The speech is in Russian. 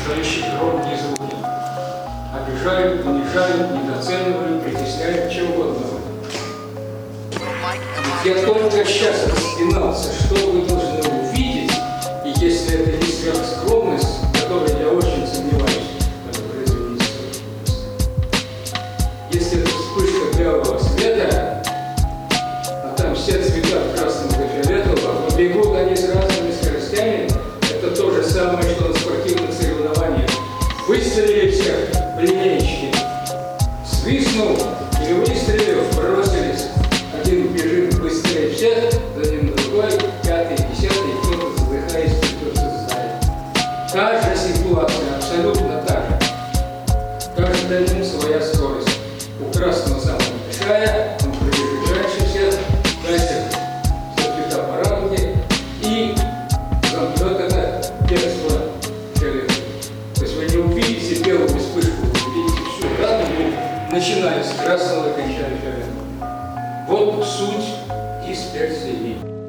издающих громкие звуки. Обижают, унижают, недооценивают, притесняют, чем угодно. Я только сейчас распинался, что вы должны увидеть, и если это не сверхскромность, в которой я очень сомневаюсь, это произведение искусства. Если это вспышка белого света, а там все цвета красного и фиолетового, но бегут они с разными скоростями, это то же самое, что на спортивных соревнованиях. Выстрелили всех в линейке, свистнул или выстрелил, бросились. Один бежит быстрее всех, за ним другой, пятый, десятый, кто-то задыхается, кто-то знает. Та же ситуация, абсолютно та же. Каждому своя скорость. У красного самая большая, он пробежит раньше всех, дальше все цвета по радуге, и замкнет это бегство фиолетовым. То есть вы не увидите белую вспышку, вы увидите всю радугу, начиная с красного и кончая фиолетовым. Вот суть дисперсии.